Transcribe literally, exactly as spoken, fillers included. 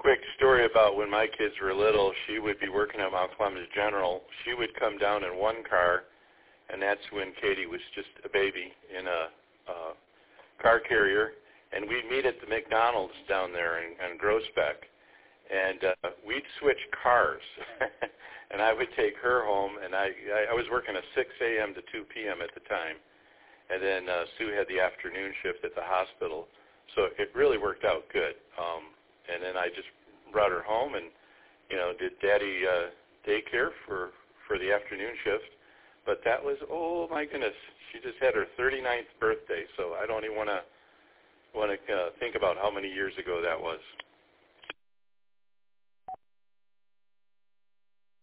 quick story about when my kids were little. She would be working at Mount Clemens General. She would come down in one car, and that's when Katie was just a baby in a uh, car carrier, and we'd meet at the McDonald's down there in, in Groesbeck, and uh, we'd switch cars, and I would take her home, and I, I was working a six a.m. to two p.m. at the time, and then uh, Sue had the afternoon shift at the hospital, so it really worked out good. Um, and then I just brought her home and, you know, did daddy uh, daycare for, for the afternoon shift. But that was, oh, my goodness, she just had her thirty-ninth birthday, so I don't even want to want to uh, think about how many years ago that was.